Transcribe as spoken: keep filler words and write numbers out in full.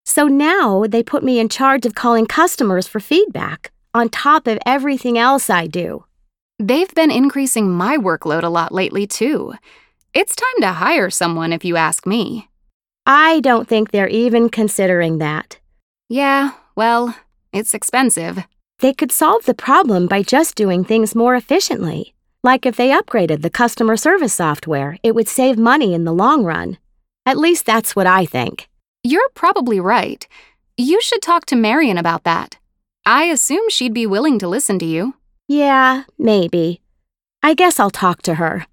So now they put me in charge of calling customers for feedback, on top of everything else I do. They've been increasing my workload a lot lately, too. It's time to hire someone, if you ask me. I don't think they're even considering that. Yeah, well, it's expensive. They could solve the problem by just doing things more efficiently. Like if they upgraded the customer service software, it would save money in the long run. At least that's what I think. You're probably right. You should talk to Marion about that. I assume she'd be willing to listen to you. Yeah, maybe. I guess I'll talk to her.